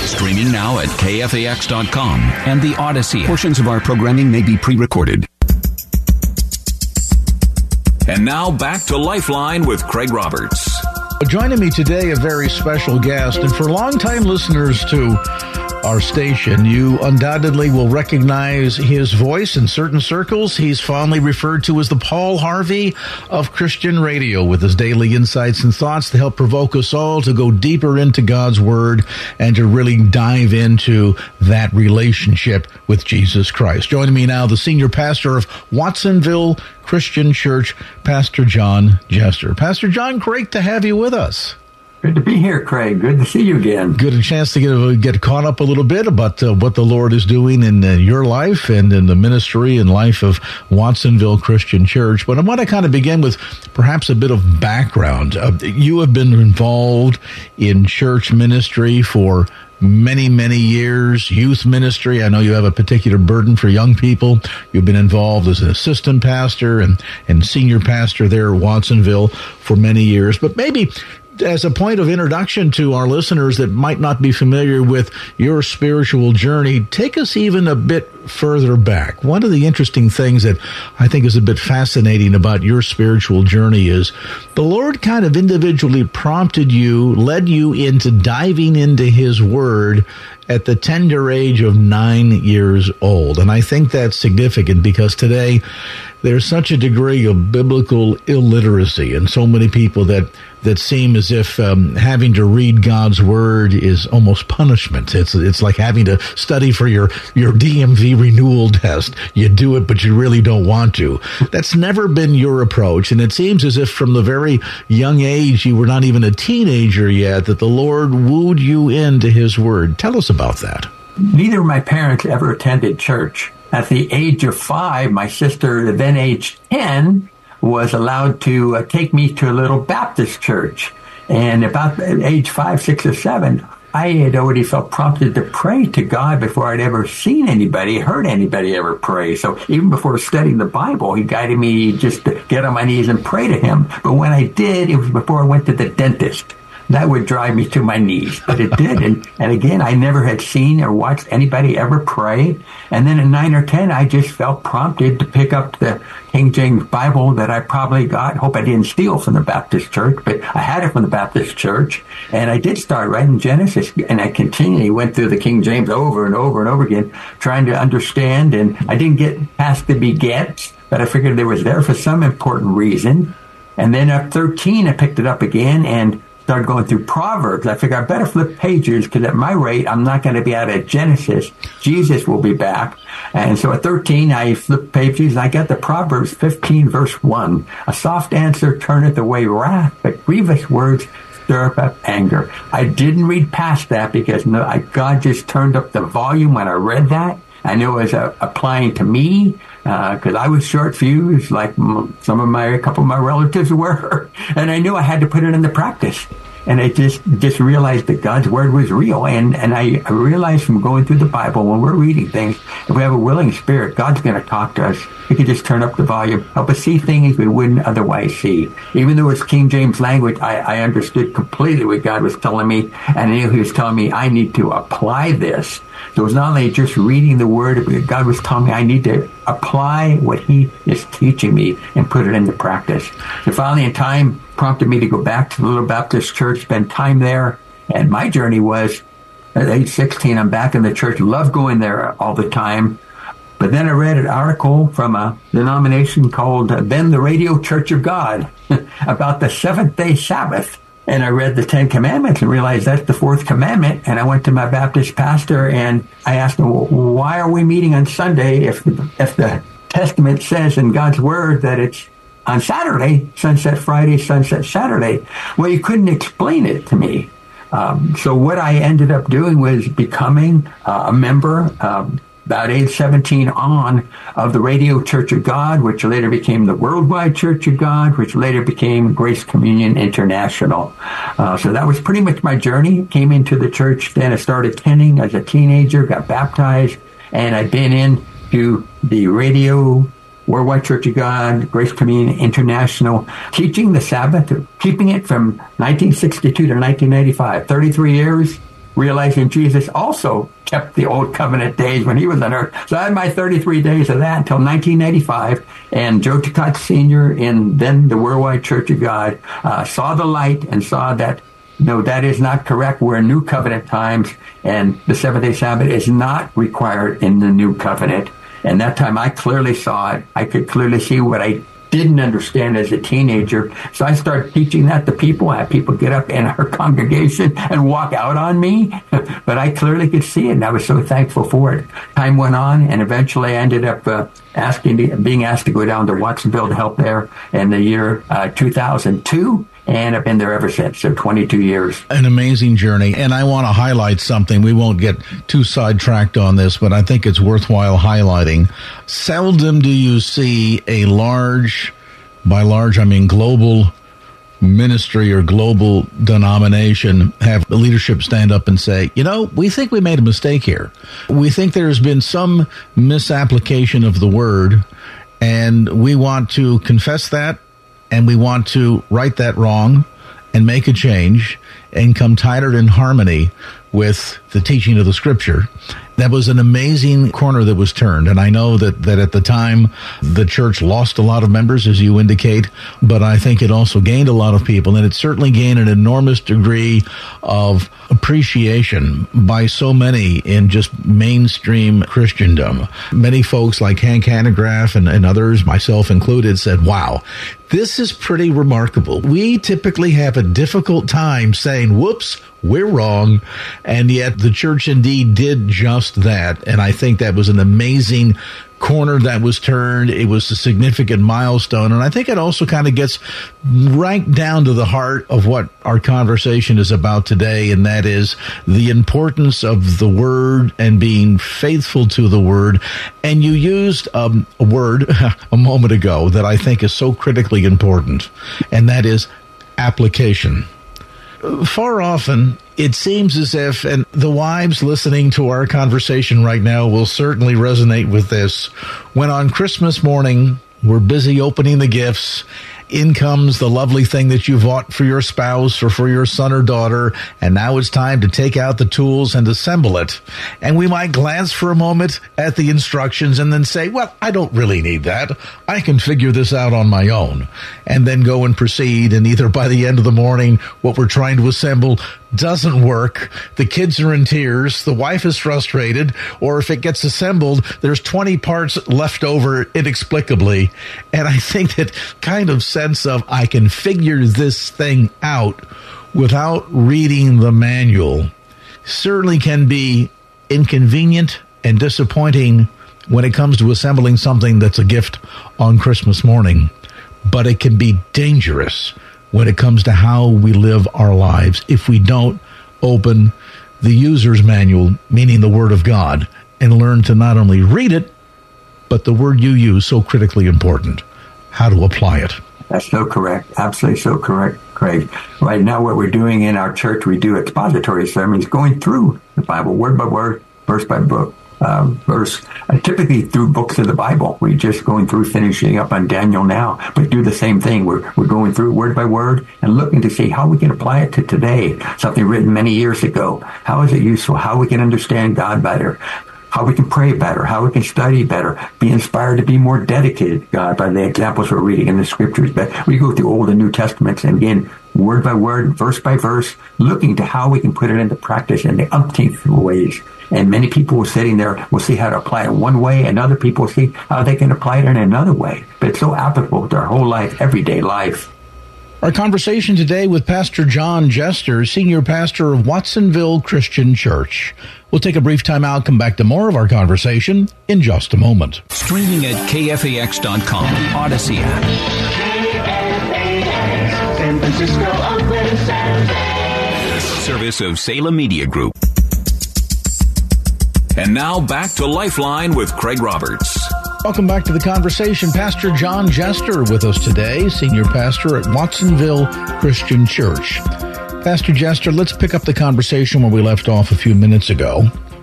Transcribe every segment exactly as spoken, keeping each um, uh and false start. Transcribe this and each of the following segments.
Streaming now at K F A X dot com and the Odyssey. Portions of our programming may be pre-recorded. And now back to Lifeline with Craig Roberts. Joining me today, a very special guest, and for longtime listeners to our station, you undoubtedly will recognize his voice in certain circles. He's fondly referred to as the Paul Harvey of Christian radio, with his daily insights and thoughts to help provoke us all to go deeper into God's Word and to really dive into that relationship with Jesus Christ. Joining me now, the senior pastor of Watsonville Christian Church, Pastor John Jester. Pastor John, great to have you with us. Good to be here, Craig. Good to see you again. Good a chance to get get caught up a little bit about uh, what the Lord is doing in uh, your life and in the ministry and life of Watsonville Christian Church. But I want to kind of begin with perhaps a bit of background. Uh, you have been involved in church ministry for many, many years, youth ministry. I know you have a particular burden for young people. You've been involved as an assistant pastor and, and senior pastor there at Watsonville for many years. But maybe as a point of introduction to our listeners that might not be familiar with your spiritual journey, take us even a bit further back. One of the interesting things that I think is a bit fascinating about your spiritual journey is the Lord kind of individually prompted you, led you into diving into His Word at the tender age of nine years old. And I think that's significant because today there's such a degree of biblical illiteracy and so many people that, that seem as if um, having to read God's Word is almost punishment. It's it's like having to study for your, your D M V renewal test. You do it, but you really don't want to. That's never been your approach. And it seems as if from the very young age, you were not even a teenager yet, that the Lord wooed you into His Word. Tell us about that. Neither of my parents ever attended church. At the age of five, my sister, then age ten, was allowed to uh, take me to a little Baptist church. And about age five, six, or seven, I had already felt prompted to pray to God before I'd ever seen anybody, heard anybody ever pray. So even before studying the Bible, He guided me just to get on my knees and pray to Him. But when I did, it was before I went to the dentist. That would drive me to my knees, but it did. And, and again, I never had seen or watched anybody ever pray. And then at nine or ten, I just felt prompted to pick up the King James Bible that I probably got. Hope I didn't steal from the Baptist church, but I had it from the Baptist church. And I did start writing Genesis, and I continually went through the King James over and over and over again, trying to understand. And I didn't get past the begets, but I figured it was there for some important reason. And then at thirteen, I picked it up again and started going through Proverbs. I figured I better flip pages because at my rate, I'm not going to be out of Genesis. Jesus will be back. And so at thirteen, I flipped pages and I got to Proverbs fifteen, verse one. A soft answer turneth away wrath, but grievous words stir up anger. I didn't read past that because no, I, God just turned up the volume when I read that. I knew it was uh, applying to me because uh, I was short fused, like m- some of my, a couple of my relatives were, and I knew I had to put it into practice. And I just just realized that God's Word was real. And, and I, I realized from going through the Bible, when we're reading things, if we have a willing spirit, God's going to talk to us. He could just turn up the volume, help us see things we wouldn't otherwise see. Even though it's King James language, I, I understood completely what God was telling me. And I knew He was telling me I need to apply this. So it was not only just reading the Word, but God was telling me I need to apply what He is teaching me and put it into practice. So finally, in time, prompted me to go back to the little Baptist church, spend time there. And my journey was, at age sixteen, I'm back in the church, love going there all the time. But then I read an article from a denomination called uh, then the Radio Church of God about the seventh-day Sabbath. And I read the Ten Commandments and realized that's the fourth commandment. And I went to my Baptist pastor and I asked him, well, why are we meeting on Sunday if, if the Testament says in God's Word that it's on Saturday, sunset Friday, sunset Saturday? Well, he couldn't explain it to me. Um, so what I ended up doing was becoming uh, a member, um, about age seventeen on, of the Radio Church of God, which later became the Worldwide Church of God, which later became Grace Communion International. Uh, so that was pretty much my journey. Came into the church, then I started attending as a teenager, got baptized, and I've been into the Radio Worldwide Church of God, Grace Communion International, teaching the Sabbath, keeping it from nineteen sixty-two to nineteen ninety-five, thirty-three years. realizing Jesus also kept the old covenant days when he was on earth. So I had my thirty-three days of that until nineteen eighty-five. And Joe Tacott Senior in then the Worldwide Church of God uh, saw the light and saw that, no, that is not correct. We're in new covenant times, and the seventh-day Sabbath is not required in the new covenant. And that time I clearly saw it. I could clearly see what I didn't understand as a teenager. So I started teaching that to people. I had people get up in our congregation and walk out on me. But I clearly could see it, and I was so thankful for it. Time went on, and eventually I ended up uh, asking, to, being asked to go down to Watsonville to help there in the year uh, two thousand two. And I've been there ever since, so twenty-two years. An amazing journey. And I want to highlight something. We won't get too sidetracked on this, but I think it's worthwhile highlighting. Seldom do you see a large, by large I mean global ministry or global denomination have the leadership stand up and say, you know, we think we made a mistake here. We think there's been some misapplication of the word, and we want to confess that. And we want to right that wrong and make a change and come tighter in harmony with the teaching of the Scripture. That was an amazing corner that was turned. And I know that, that at the time, the church lost a lot of members, as you indicate, but I think it also gained a lot of people. And it certainly gained an enormous degree of appreciation by so many in just mainstream Christendom. Many folks like Hank Hanegraaff and, and others, myself included, said, wow, this is pretty remarkable. We typically have a difficult time saying, whoops, we're wrong. And yet the church indeed did just that. And I think that was an amazing corner that was turned. It was a significant milestone. And I think it also kind of gets right down to the heart of what our conversation is about today. And that is the importance of the word and being faithful to the word. And you used um, a word a moment ago that I think is so critically important. And that is application. Far often, it seems as if, and the wives listening to our conversation right now will certainly resonate with this, when on Christmas morning, we're busy opening the gifts, in comes the lovely thing that you bought for your spouse or for your son or daughter, and now it's time to take out the tools and assemble it. And we might glance for a moment at the instructions and then say, well, I don't really need that. I can figure this out on my own. And then go and proceed, and either by the end of the morning, what we're trying to assemble doesn't work, the kids are in tears, the wife is frustrated, or if it gets assembled, there's twenty parts left over inexplicably. And I think that kind of sense of I can figure this thing out without reading the manual certainly can be inconvenient and disappointing when it comes to assembling something that's a gift on Christmas morning. But it can be dangerous when it comes to how we live our lives if we don't open the user's manual, meaning the Word of God, and learn to not only read it, but the word you use, so critically important, how to apply it. That's so correct. Absolutely so correct, Craig. Right now, what we're doing in our church, we do expository sermons, going through the Bible, word by word, verse by book. Uh, verse, uh, typically through books of the Bible. We're just going through, finishing up on Daniel now, but do the same thing. We're we're going through word by word and looking to see how we can apply it to today. Something written many years ago. How is it useful? How we can understand God better? How we can pray better? How we can study better? Be inspired to be more dedicated to God by the examples we're reading in the Scriptures. But we go through Old and New Testaments, and again, word by word, verse by verse, looking to how we can put it into practice in the umpteenth ways. And many people are sitting there will see how to apply it one way, and other people will see how they can apply it in another way. But it's so applicable to our whole life, everyday life. Our conversation today with Pastor John Jester, Senior Pastor of Watsonville Christian Church. We'll take a brief time out, come back to more of our conversation in just a moment. Streaming at K F A X dot com, Odyssey app. San Francisco, Oakland, San Service of Salem Media Group. And now back to Lifeline with Craig Roberts. Welcome back to the conversation. Pastor John Jester with us today, Senior Pastor at Watsonville Christian Church. Pastor Jester, let's pick up the conversation where we left off a few minutes ago.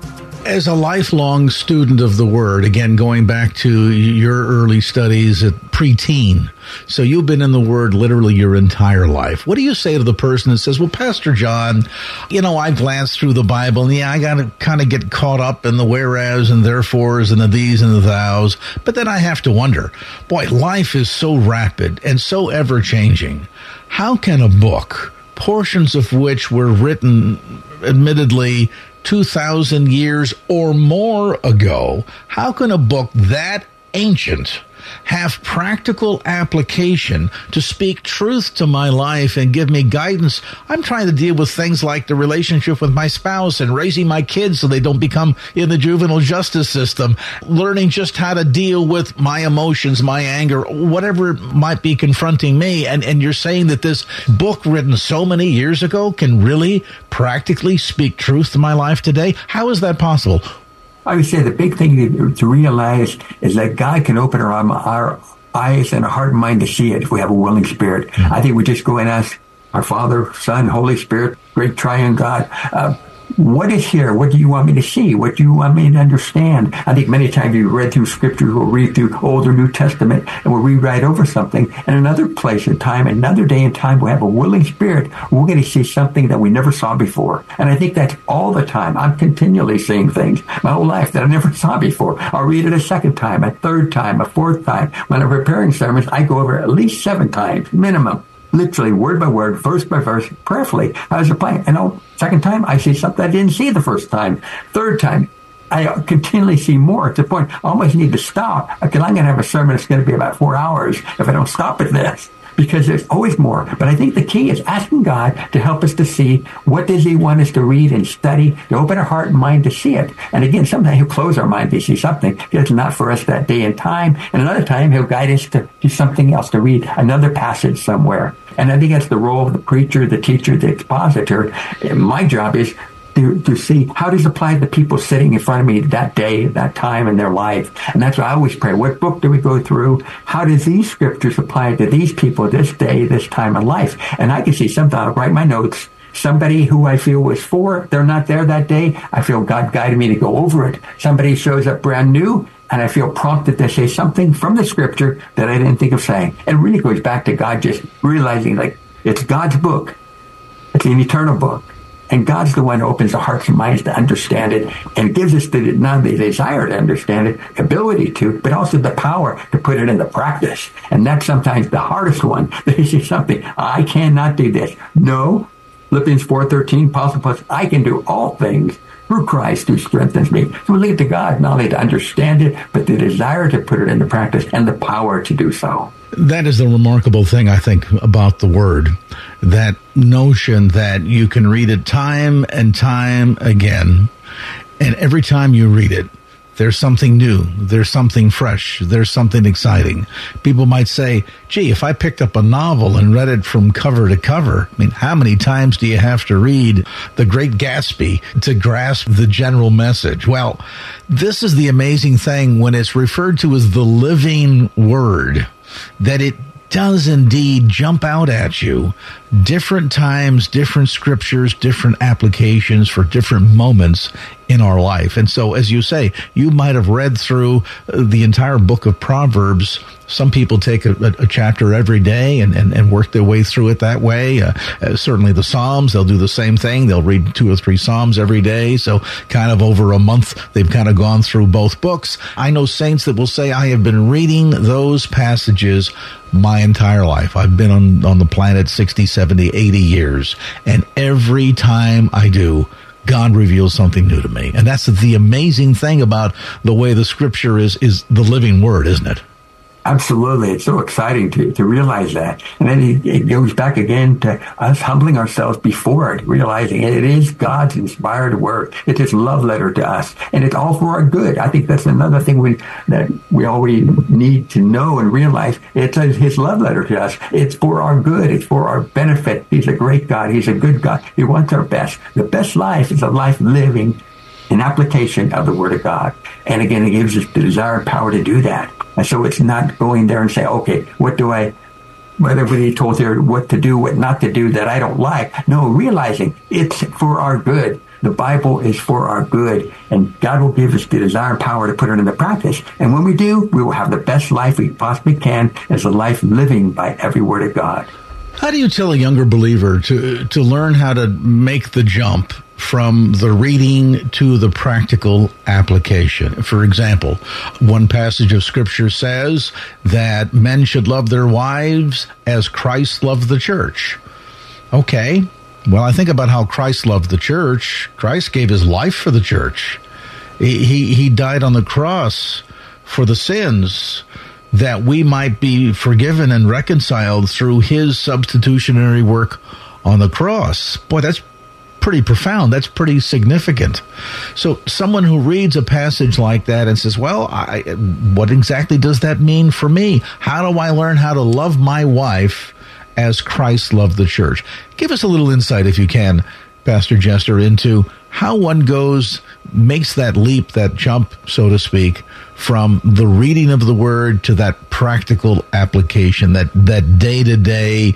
As a lifelong student of the Word, again, going back to your early studies at preteen, so you've been in the Word literally your entire life. What do you say to the person that says, well, Pastor John, you know, I glanced through the Bible, and yeah, I got to kind of get caught up in the whereas and therefores and the these and the thous, but then I have to wonder, boy, life is so rapid and so ever-changing. How can a book, portions of which were written, admittedly, two thousand years or more ago, how can a book that ancient have practical application to speak truth to my life and give me guidance? I'm trying to deal with things like the relationship with my spouse and raising my kids so they don't become in the juvenile justice system, learning just how to deal with my emotions, my anger, whatever might be confronting me. And, and you're saying that this book written so many years ago can really practically speak truth to my life today? How is that possible? I would say the big thing to, to realize is that God can open our, our eyes and our heart and mind to see it if we have a willing spirit. Mm-hmm. I think we just go and ask our Father, Son, Holy Spirit, great triune God, uh, what is here? What do you want me to see? What do you want me to understand? I think many times you read through Scripture, we'll read through Old or New Testament, and we'll rewrite over something. And another place and time, another day and time, we'll have a willing spirit. We're going to see something that we never saw before. And I think that's all the time. I'm continually seeing things my whole life that I never saw before. I'll read it a second time, a third time, a fourth time. When I'm preparing sermons, I go over at least seven times, minimum. Literally, word by word, verse by verse, prayerfully. I was applying. And oh, second time, I see something I didn't see the first time. Third time, I continually see more to the point I almost need to stop. Because I'm going to have a sermon that's going to be about four hours if I don't stop at this. Because there's always more. But I think the key is asking God to help us to see what does he want us to read and study, to open our heart and mind to see it. And again, sometimes he'll close our mind to see something that's not for us that day and time. And another time, he'll guide us to do something else, to read another passage somewhere. And I think that's the role of the preacher, the teacher, the expositor. And my job is to, to see how does it apply to the people sitting in front of me that day, that time in their life. And that's why I always pray, what book do we go through? How do these scriptures apply to these people this day, this time in life? And I can see something, I'll write my notes. Somebody who I feel was for, they're not there that day. I feel God guided me to go over it. Somebody shows up brand new, and I feel prompted to say something from the scripture that I didn't think of saying. It really goes back to God just realizing, like, it's God's book. It's an eternal book. And God's the one who opens the hearts and minds to understand it and gives us the, not the desire to understand it, ability to, but also the power to put it into practice. And that's sometimes the hardest one. That is just something, I cannot do this. No, Philippians four thirteen, Apostle Paul says, I can do all things through Christ who strengthens me. So we leave it to God not only to understand it, but the desire to put it into practice and the power to do so. That is the remarkable thing, I think, about the Word. That notion that you can read it time and time again, and every time you read it, there's something new, there's something fresh, there's something exciting. People might say, gee, if I picked up a novel and read it from cover to cover, I mean, how many times do you have to read The Great Gatsby to grasp the general message? Well, this is the amazing thing when it's referred to as the living Word, that it does indeed jump out at you. Different times, different scriptures, different applications for different moments in our life. And so, as you say, you might have read through the entire book of Proverbs. Some people take a, a chapter every day and, and, and work their way through it that way. Uh, uh, certainly the Psalms, they'll do the same thing. They'll read two or three Psalms every day. So kind of over a month, they've kind of gone through both books. I know saints that will say, I have been reading those passages my entire life. I've been on, on the planet sixty, seventy, eighty years. And every time I do, God reveals something new to me. And that's the amazing thing about the way the scripture is, is the living Word, isn't it? Absolutely. It's so exciting to, to realize that. And then it, it goes back again to us humbling ourselves before it, realizing it is God's inspired word. It's his love letter to us. And it's all for our good. I think that's another thing we that we always need to know and realize. It's his love letter to us. It's for our good. It's for our benefit. He's a great God. He's a good God. He wants our best. The best life is a life living in application of the Word of God. And again, it gives us the desire and power to do that. And so it's not going there and say, okay, what do I, whether we told her what to do, what not to do that I don't like. No, realizing it's for our good. The Bible is for our good, and God will give us the desire and power to put it into practice. And when we do, we will have the best life we possibly can as a life living by every word of God. How do you tell a younger believer to to learn how to make the jump from the reading to the practical application? For example, one passage of Scripture says that men should love their wives as Christ loved the church. Okay, well, I think about how Christ loved the church. Christ gave his life for the church. He, he, he died on the cross for the sins that we might be forgiven and reconciled through his substitutionary work on the cross. Boy, that's pretty profound. That's pretty significant. So someone who reads a passage like that and says, well, I, what exactly does that mean for me? How do I learn how to love my wife as Christ loved the church? Give us a little insight, if you can, Pastor Jester, into how one goes, makes that leap, that jump, so to speak, from the reading of the Word to that practical application, that, that day-to-day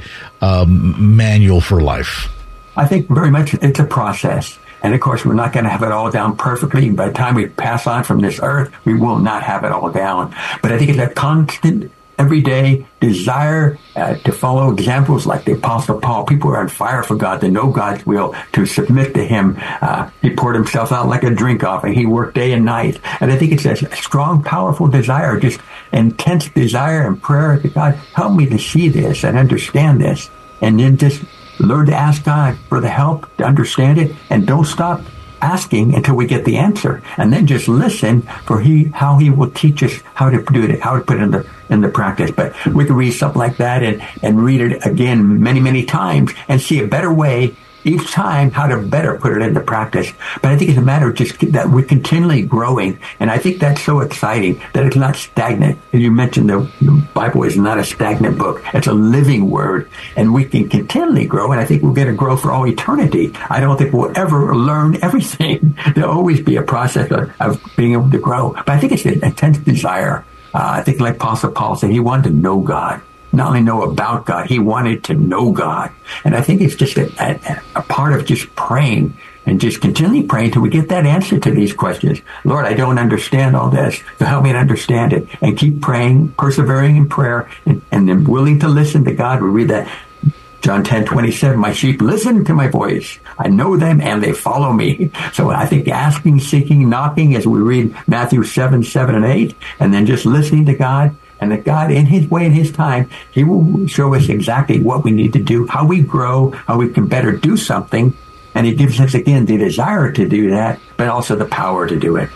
um, manual for life. I think very much it's a process. And of course, we're not going to have it all down perfectly. By the time we pass on from this earth, we will not have it all down. But I think it's a constant, everyday desire uh, to follow examples like the Apostle Paul. People are on fire for God, to know God's will, to submit to him. Uh, he poured himself out like a drink offering. He worked day and night. And I think it's a strong, powerful desire, just intense desire and prayer to God, help me to see this and understand this. And then just learn to ask God for the help to understand it, and don't stop asking until we get the answer, and then just listen for he how he will teach us how to do it, how to put it into into practice. But we can read something like that and and read it again many many times and see a better way each time how to better put it into practice. But I think it's a matter of just that we're continually growing, and I think that's so exciting that it's not stagnant. And you mentioned the, the Bible is not a stagnant book; it's a living word, and we can continually grow. And I think we're going to grow for all eternity. I don't think we'll ever learn everything. There'll always be a process of, of being able to grow. But I think it's an intense desire. Uh, I think, like Apostle Paul said, he wanted to know God. Not only know about God, he wanted to know God. And I think it's just a, a, a part of just praying and just continually praying till we get that answer to these questions. Lord, I don't understand all this, so help me to understand it. And keep praying, persevering in prayer, and, and then willing to listen to God. We read that John ten twenty-seven, my sheep listen to my voice. I know them and they follow me. So I think asking, seeking, knocking, as we read Matthew seven, seven and eight, and then just listening to God. And that God, in his way, in his time, he will show us exactly what we need to do, how we grow, how we can better do something. And he gives us, again, the desire to do that, but also the power to do it.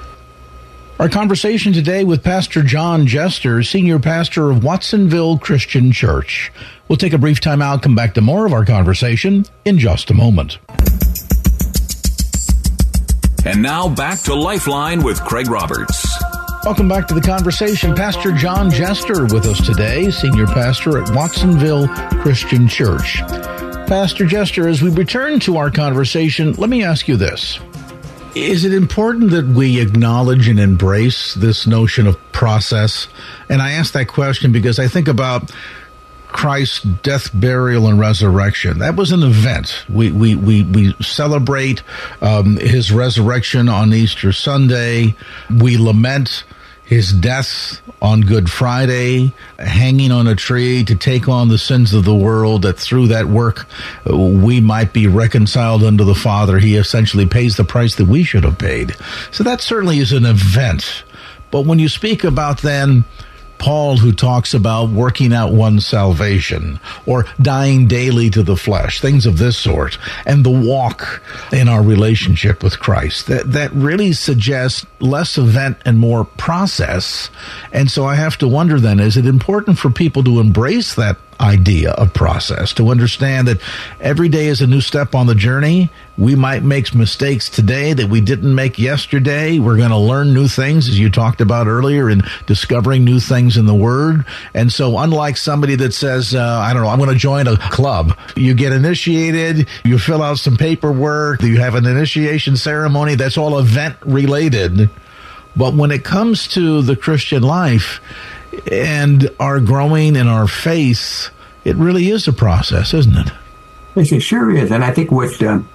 Our conversation today with Pastor John Jester, Senior Pastor of Watsonville Christian Church. We'll take a brief time out, come back to more of our conversation in just a moment. And now back to Lifeline with Craig Roberts. Welcome back to the conversation. Pastor John Jester with us today, Senior Pastor at Watsonville Christian Church. Pastor Jester, as we return to our conversation, let me ask you this. Is it important that we acknowledge and embrace this notion of process? And I ask that question because I think about Christ's death, burial, and resurrection. That was an event. We we we, we celebrate um, his resurrection on Easter Sunday. We lament his death on Good Friday, hanging on a tree to take on the sins of the world, that through that work we might be reconciled unto the Father. He essentially pays the price that we should have paid. So that certainly is an event. But when you speak about then Paul, who talks about working out one's salvation or dying daily to the flesh, things of this sort, and the walk in our relationship with Christ, that, that really suggests less event and more process. And so I have to wonder then, is it important for people to embrace that idea of process, to understand that every day is a new step on the journey? We might make mistakes today that we didn't make yesterday. We're going to learn new things, as you talked about earlier, in discovering new things in the Word. And so unlike somebody that says, uh, I don't know, I'm going to join a club, you get initiated, you fill out some paperwork, you have an initiation ceremony, that's all event related. But when it comes to the Christian life and our growing in our faith, it really is a process, isn't it? Yes, it sure is. And I think what uh,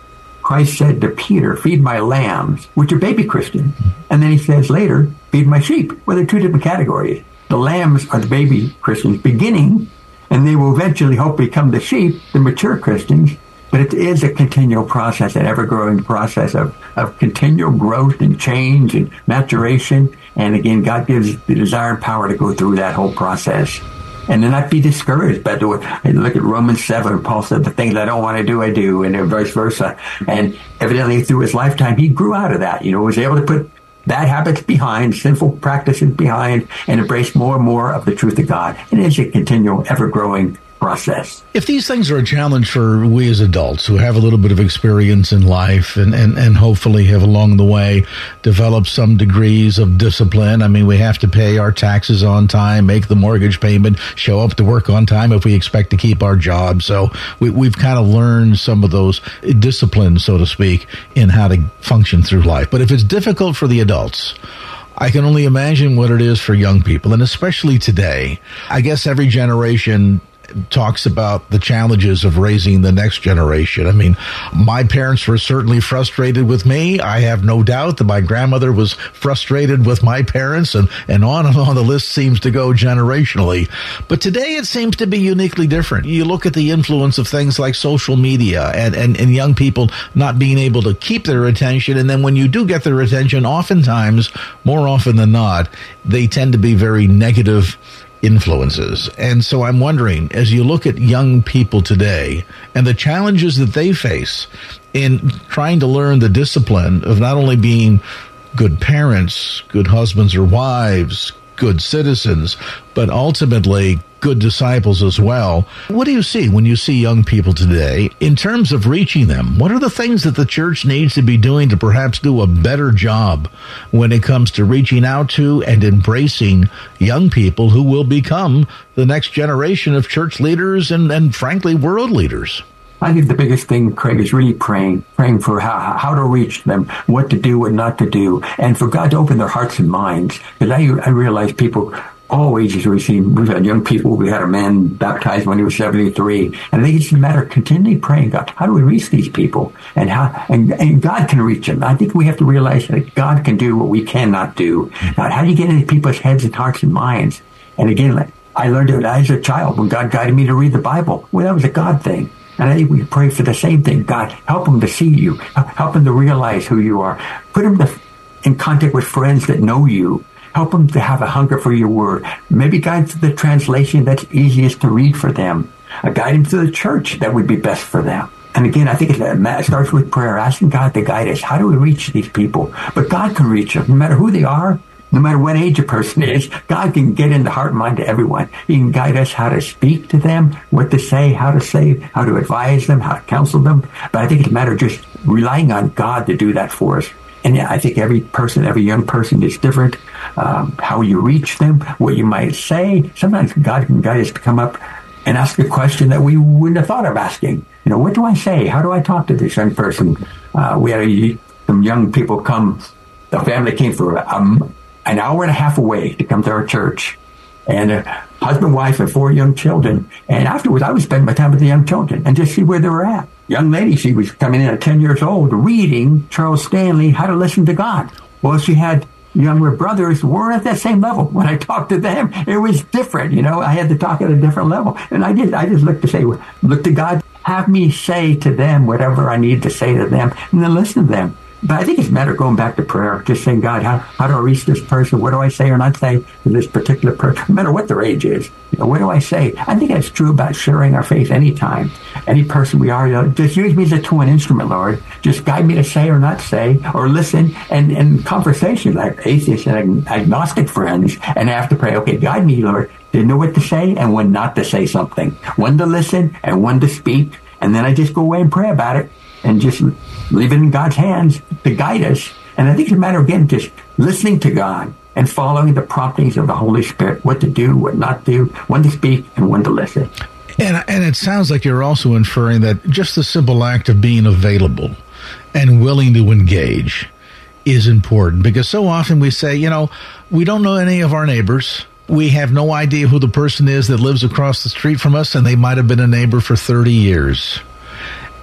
Christ said to Peter, feed my lambs, which are baby Christians. And then he says later, feed my sheep. Well, they're two different categories. The lambs are the baby Christians beginning, and they will eventually hopefully become the sheep, the mature Christians. But it is a continual process, an ever-growing process of, of continual growth and change and maturation. And again, God gives the desire and power to go through that whole process. And then not be discouraged. But look at Romans seven. Paul said, the things I don't want to do, I do, and vice versa. And evidently through his lifetime, he grew out of that. You know, was able to put bad habits behind, sinful practices behind, and embrace more and more of the truth of God. And it is a continual, ever-growing process. If these things are a challenge for we as adults who have a little bit of experience in life and, and, and hopefully have along the way developed some degrees of discipline, I mean, we have to pay our taxes on time, make the mortgage payment, show up to work on time if we expect to keep our job. So we, we've kind of learned some of those disciplines, so to speak, in how to function through life. But if it's difficult for the adults, I can only imagine what it is for young people, and especially today. I guess every generation talks about the challenges of raising the next generation. I mean, my parents were certainly frustrated with me. I have no doubt that my grandmother was frustrated with my parents, and, and on and on the list seems to go generationally. But today it seems to be uniquely different. You look at the influence of things like social media and, and, and young people not being able to keep their attention. And then when you do get their attention, oftentimes, more often than not, they tend to be very negative influences. And so I'm wondering, as you look at young people today and the challenges that they face in trying to learn the discipline of not only being good parents, good husbands or wives, good citizens, but ultimately good disciples as well. What do you see when you see young people today in terms of reaching them? What are the things that the church needs to be doing to perhaps do a better job when it comes to reaching out to and embracing young people who will become the next generation of church leaders and, and frankly, world leaders? I think the biggest thing, Craig, is really praying, praying for how, how to reach them, what to do, what not to do, and for God to open their hearts and minds. Because I, I realize people, all ages, we've seen, we've had young people, we had a man baptized when he was seventy-three, and I think it's a matter of continually praying, God, how do we reach these people? And how, and, and God can reach them. I think we have to realize that God can do what we cannot do. God, how do you get into people's heads and hearts and minds? And again, I learned it as a child when God guided me to read the Bible. Well, that was a God thing. And I think we pray for the same thing. God, help them to see you. Help them to realize who you are. Put them to, in contact with friends that know you. Help them to have a hunger for your word. Maybe guide to the translation that's easiest to read for them. Uh, guide them to the church that would be best for them. And again, I think it starts with prayer, asking God to guide us. How do we reach these people? But God can reach them, no matter who they are. No matter what age a person is, God can get in the heart and mind of everyone. He can guide us how to speak to them, what to say, how to say, how to advise them, how to counsel them. But I think it's a matter of just relying on God to do that for us. And yeah, I think every person, every young person is different. Um, how you reach them, what you might say. Sometimes God can guide us to come up and ask a question that we wouldn't have thought of asking. You know, what do I say? How do I talk to this young person? Uh, we had a, some young people come, the family came for um, an hour and a half away to come to our church, and a husband, wife, and four young children. And afterwards, I would spend my time with the young children and just see where they were at. Young lady, she was coming in at ten years old, reading Charles Stanley, How to Listen to God. Well, she had younger brothers who weren't at that same level. When I talked to them, it was different. You know, I had to talk at a different level. And I did. I just looked to say, look to God, have me say to them whatever I need to say to them, and then listen to them. But I think it's a matter of going back to prayer, just saying, God, how, how do I reach this person? What do I say or not say to this particular person? No matter what their age is, you know, what do I say? I think that's true about sharing our faith anytime. Any person we are, you know, just use me as a tool and instrument, Lord. Just guide me to say or not say, or listen. And in conversation, like atheists and agnostic friends, and I have to pray, okay, guide me, Lord, to know what to say and when not to say something. When to listen and when to speak. And then I just go away and pray about it and just leave it in God's hands to guide us. And I think it's a matter of, again, just listening to God and following the promptings of the Holy Spirit, what to do, what not to do, when to speak, and when to listen. And, and it sounds like you're also inferring that just the simple act of being available and willing to engage is important. Because so often we say, you know, we don't know any of our neighbors. We have no idea who the person is that lives across the street from us, and they might have been a neighbor for thirty years.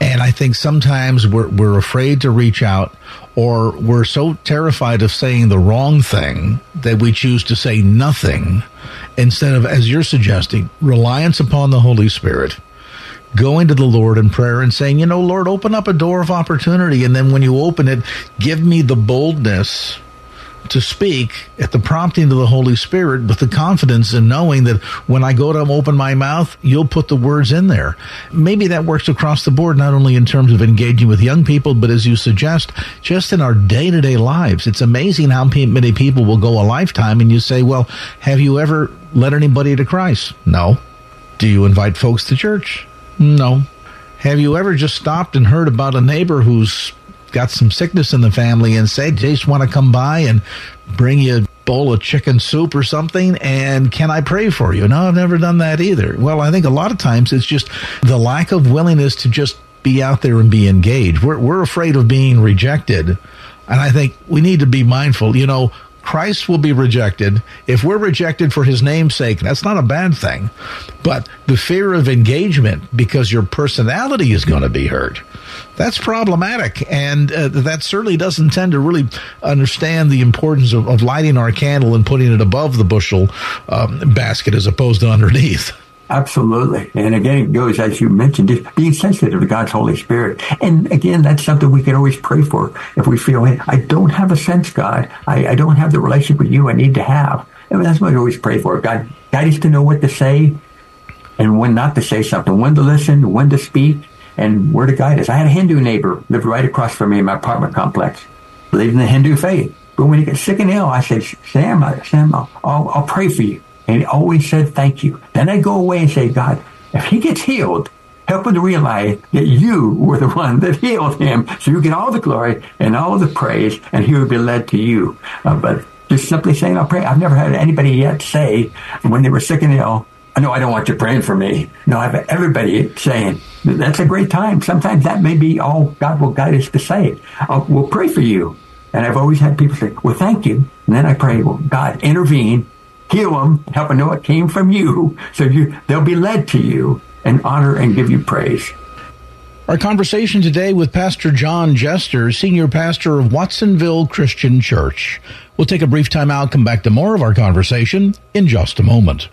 And I think sometimes we're, we're afraid to reach out, or we're so terrified of saying the wrong thing that we choose to say nothing instead of, as you're suggesting, reliance upon the Holy Spirit, going to the Lord in prayer and saying, you know, Lord, open up a door of opportunity. And then when you open it, give me the boldness to speak at the prompting of the Holy Spirit with the confidence in knowing that when I go to open my mouth, you'll put the words in there. Maybe that works across the board, not only in terms of engaging with young people, but as you suggest, just in our day-to-day lives. It's amazing how many people will go a lifetime and you say, well, have you ever led anybody to Christ? No. Do you invite folks to church? No. Have you ever just stopped and heard about a neighbor who's got some sickness in the family and say, just want to come by and bring you a bowl of chicken soup or something, and can I pray for you? No, I've never done that either. Well, I think a lot of times it's just the lack of willingness to just be out there and be engaged. We're, we're afraid of being rejected, and I think we need to be mindful. You know, Christ will be rejected. If we're rejected for his name's sake, that's not a bad thing. But the fear of engagement because your personality is going to be hurt, that's problematic. And uh, that certainly doesn't tend to really understand the importance of, of lighting our candle and putting it above the bushel um, basket as opposed to underneath. Absolutely. And again, it goes, as you mentioned, just being sensitive to God's Holy Spirit. And again, that's something we can always pray for. If we feel, hey, I don't have a sense, God, I, I don't have the relationship with you I need to have. And that's what we always pray for. God, guide us to know what to say and when not to say something, when to listen, when to speak, and where to guide us. I had a Hindu neighbor lived right across from me in my apartment complex, believed in the Hindu faith. But when he gets sick and ill, I said, Sam, I, Sam, I'll, I'll, I'll pray for you. And he always said, thank you. Then I go away and say, God, if he gets healed, help him to realize that you were the one that healed him. So you get all the glory and all the praise, and he will be led to you. Uh, but just simply saying, I'll pray. I've never had anybody yet say when they were sick and ill, no, I don't want you praying for me. No, I've had everybody saying, that's a great time. Sometimes that may be all God will guide us to say. I'll, we'll pray for you. And I've always had people say, well, thank you. And then I pray, well, God, intervene. Heal them, help them know it came from you, so you they'll be led to you and honor and give you praise. Our conversation today with Pastor John Jester, Senior Pastor of Watsonville Christian Church. We'll take a brief time out, come back to more of our conversation in just a moment.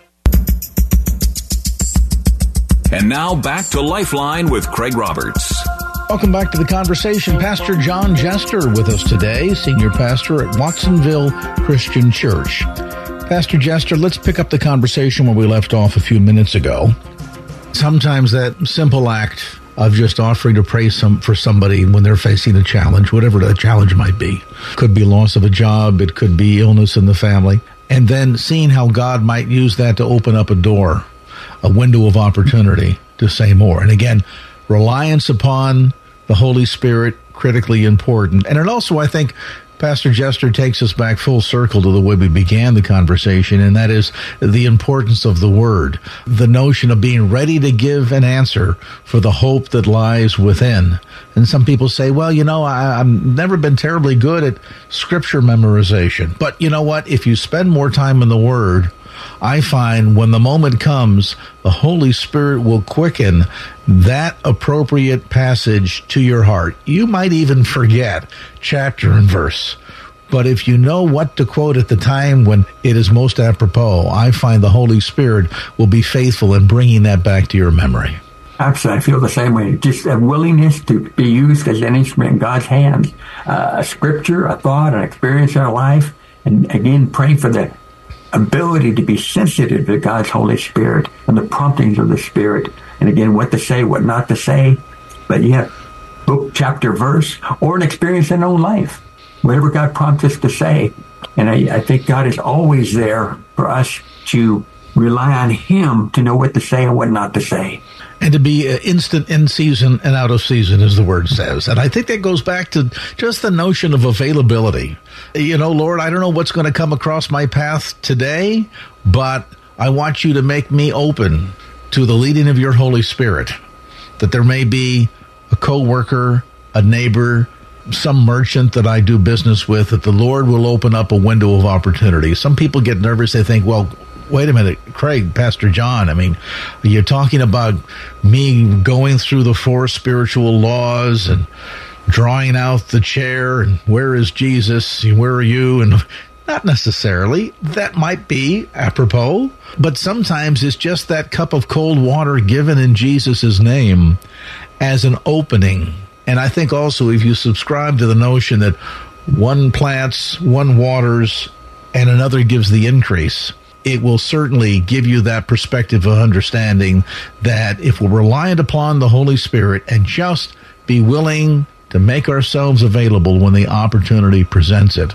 And now back to Lifeline with Craig Roberts. Welcome back to the conversation. Pastor John Jester with us today, Senior Pastor at Watsonville Christian Church. Pastor Jester, let's pick up the conversation where we left off a few minutes ago. Sometimes that simple act of just offering to pray some for somebody when they're facing a challenge, whatever that challenge might be, could be loss of a job, it could be illness in the family, and then seeing how God might use that to open up a door, a window of opportunity to say more. And again, reliance upon the Holy Spirit, critically important. And it also, I think, Pastor Jester takes us back full circle to the way we began the conversation, and that is the importance of the Word, the notion of being ready to give an answer for the hope that lies within. And some people say, well, you know, I, I've never been terribly good at Scripture memorization. But you know what? If you spend more time in the Word, I find when the moment comes, the Holy Spirit will quicken that appropriate passage to your heart. You might even forget chapter and verse. But if you know what to quote at the time when it is most apropos, I find the Holy Spirit will be faithful in bringing that back to your memory. Absolutely. I feel the same way. Just a willingness to be used as an instrument in God's hands. Uh, a scripture, a thought, an experience in our life. And again, praying for the ability to be sensitive to God's Holy Spirit and the promptings of the Spirit. And again, what to say, what not to say. But yeah, book, chapter, verse, or an experience in our own life. Whatever God prompts us to say. And I, I think God is always there for us to rely on Him to know what to say and what not to say. And to be instant in season and out of season, as the word says. And I think that goes back to just the notion of availability. You know, Lord, I don't know what's going to come across my path today, but I want you to make me open to the leading of your Holy Spirit. That there may be a coworker, a neighbor, some merchant that I do business with, that the Lord will open up a window of opportunity. Some people get nervous. They think, well, wait a minute, Craig, Pastor John, I mean, you're talking about me going through the four spiritual laws and drawing out the chair and where is Jesus, where are you, and not necessarily. That might be apropos, but sometimes it's just that cup of cold water given in Jesus' name as an opening. And I think also if you subscribe to the notion that one plants, one waters, and another gives the increase, it will certainly give you that perspective of understanding that if we're reliant upon the Holy Spirit and just be willing to make ourselves available when the opportunity presents it,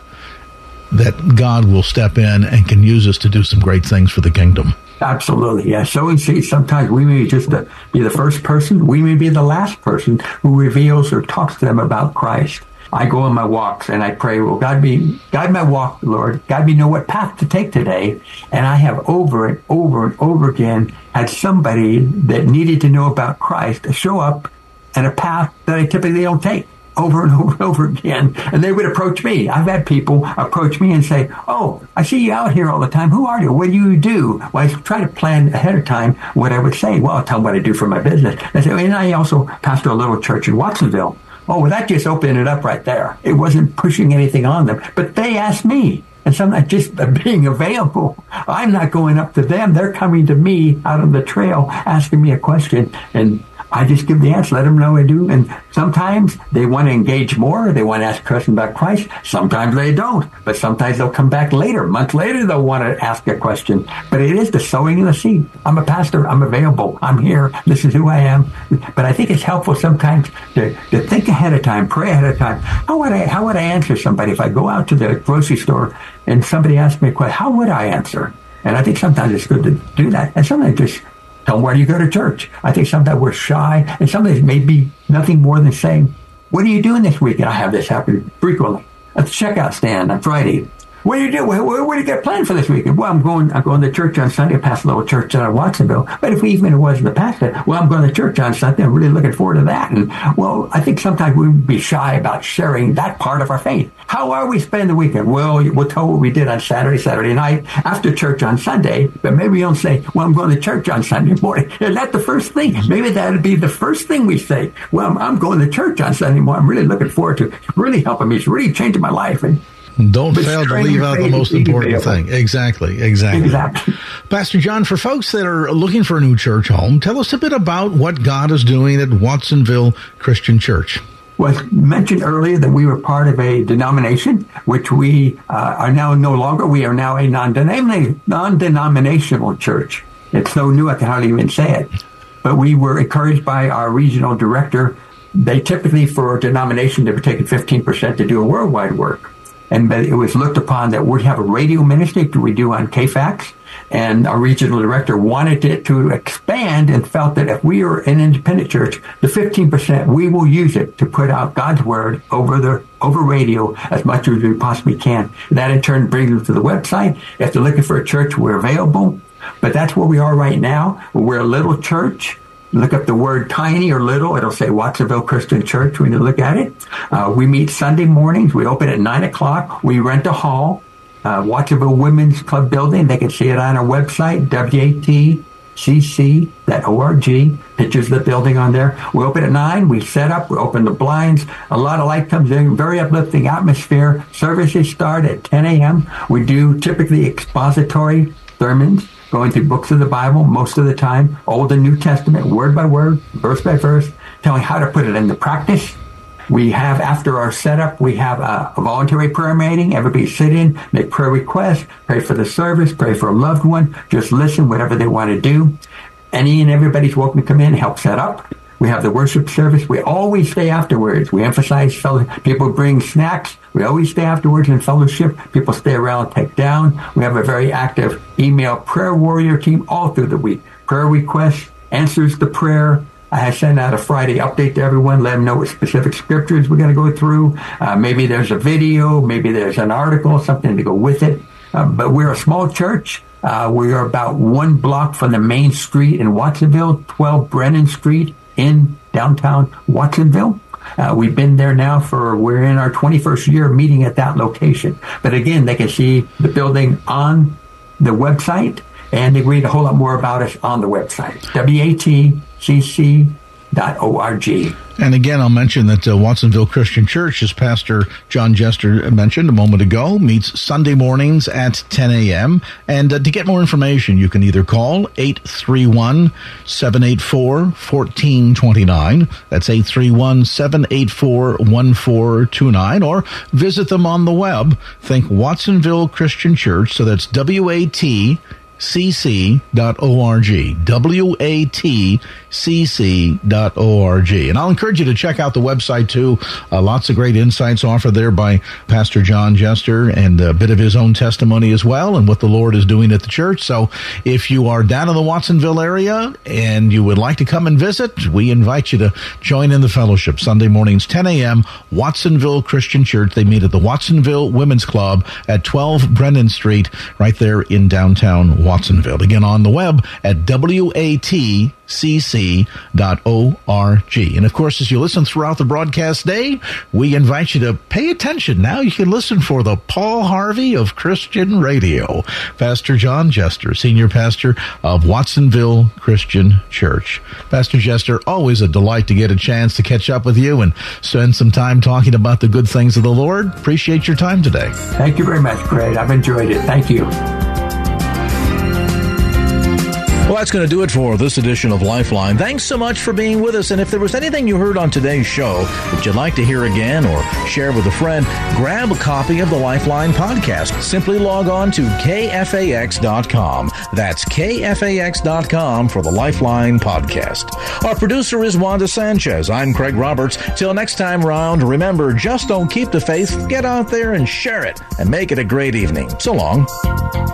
that God will step in and can use us to do some great things for the kingdom. Absolutely, yeah. Sowing seeds, sometimes we may just uh, be the first person, we may be the last person who reveals or talks to them about Christ. I go on my walks and I pray, well, God be, guide my walk, Lord. God me know what path to take today. And I have over and over and over again had somebody that needed to know about Christ show up in a path that I typically don't take. Over and over and over again. And they would approach me. I've had people approach me and say, oh, I see you out here all the time. Who are you? What do you do? Well, I try to plan ahead of time what I would say. Well, I'll tell them what I do for my business. I say, and I also pastor a little church in Watsonville. Oh, well, that just opened it up right there. It wasn't pushing anything on them. But they asked me. And sometimes just being available. I'm not going up to them. They're coming to me out on the trail asking me a question. And I just give the answer, let them know I do. And sometimes they want to engage more. They want to ask a question about Christ. Sometimes they don't. But sometimes they'll come back later. A month later, they'll want to ask a question. But it is the sowing of the seed. I'm a pastor. I'm available. I'm here. This is who I am. But I think it's helpful sometimes to, to think ahead of time, pray ahead of time. How would I, how would I answer somebody if I go out to the grocery store and somebody asks me a question? How would I answer? And I think sometimes it's good to do that. And sometimes just tell them, where do you go to church? I think sometimes we're shy, and sometimes it may be nothing more than saying, what are you doing this weekend? I have this happen frequently. At the checkout stand on Friday. What do you do? What, what do you get planned for this weekend? Well, I'm going I'm going to church on Sunday. I pastor a little church out of Watsonville. But if we even it wasn't the pastor, well, I'm going to church on Sunday. I'm really looking forward to that. And, well, I think sometimes we would be shy about sharing that part of our faith. How are we spending the weekend? Well, we'll tell what we did on Saturday, Saturday night, after church on Sunday. But maybe we don't say, well, I'm going to church on Sunday morning. Is that the first thing? Maybe that would be the first thing we say. Well, I'm going to church on Sunday morning. I'm really looking forward to it. It's really helping me. It's really changing my life. And Don't but fail to leave out the most important thing. Exactly, exactly. Exactly. Pastor John, for folks that are looking for a new church home, tell us a bit about what God is doing at Watsonville Christian Church. Was mentioned earlier that we were part of a denomination, which we uh, are now no longer. We are now a non-denominational, non-denominational church. It's so new I can hardly even say it. But we were encouraged by our regional director. They typically, for a denomination, they were taking fifteen percent to do a worldwide work. And it was looked upon that we have a radio ministry that we do on K FAX. And our regional director wanted it to expand and felt that if we are an independent church, the fifteen percent, we will use it to put out God's word over the over radio as much as we possibly can. That in turn brings them to the website. If they're looking for a church, we're available. But that's where we are right now. We're a little church. Look up the word tiny or little. It'll say Watsonville Christian Church when you look at it. Uh, we meet Sunday mornings. We open at nine o'clock. We rent a hall, uh, Watsonville Women's Club building. They can see it on our website, W A T C C dot org. Pictures of the building on there. We open at nine. We set up. We open the blinds. A lot of light comes in. Very uplifting atmosphere. Services start at ten a.m. We do typically expository sermons, going through books of the Bible most of the time, Old and New Testament, word by word, verse by verse, telling how to put it into practice. We have, after our setup, we have a, a voluntary prayer meeting. Everybody sit in, make prayer requests, pray for the service, pray for a loved one, just listen, whatever they want to do. Any and everybody's welcome to come in, help set up. We have the worship service. We always stay afterwards. We emphasize fellowship. People bring snacks. We always stay afterwards in fellowship. People stay around, take down. We have a very active email prayer warrior team all through the week. Prayer requests, answers to prayer. I send out a Friday update to everyone, let them know what specific scriptures we're going to go through. Uh, maybe there's a video, maybe there's an article, something to go with it. Uh, but we're a small church. Uh, we are about one block from the main street in Watsonville, twelve Brennan Street in downtown Watsonville. Uh, we've been there now for, we're in our twenty-first year meeting at that location. But again, they can see the building on the website. And they can read a whole lot more about us on the website, W A T C C dot org. And again, I'll mention that uh, Watsonville Christian Church, as Pastor John Jester mentioned a moment ago, meets Sunday mornings at ten a.m. And uh, to get more information, you can either call eight three one, seven eight four, one four two nine. That's eight three one, seven eight four, one four two nine. Or visit them on the web. Think Watsonville Christian Church. So that's W A T C C dot org. W A T C C dot org. And I'll encourage you to check out the website too. Uh, lots of great insights offered there by Pastor John Jester, and a bit of his own testimony as well, and what the Lord is doing at the church. So if you are down in the Watsonville area and you would like to come and visit, we invite you to join in the fellowship. Sunday mornings, ten a.m., Watsonville Christian Church. They meet at the Watsonville Women's Club at twelve Brennan Street, right there in downtown Watsonville. Again, on the web at W A T C C dot org. And of course, as you listen throughout the broadcast day, we invite you to pay attention. Now you can listen for the Paul Harvey of Christian Radio. Pastor John Jester, Senior Pastor of Watsonville Christian Church. Pastor Jester, always a delight to get a chance to catch up with you and spend some time talking about the good things of the Lord. Appreciate your time today. Thank you very much, Greg. I've enjoyed it. Thank you. Well, that's going to do it for this edition of Lifeline. Thanks so much for being with us. And if there was anything you heard on today's show that you'd like to hear again or share with a friend, grab a copy of the Lifeline podcast. Simply log on to K F A X dot com. That's K F A X dot com for the Lifeline podcast. Our producer is Wanda Sanchez. I'm Craig Roberts. Till next time round, remember, just don't keep the faith. Get out there and share it and make it a great evening. So long.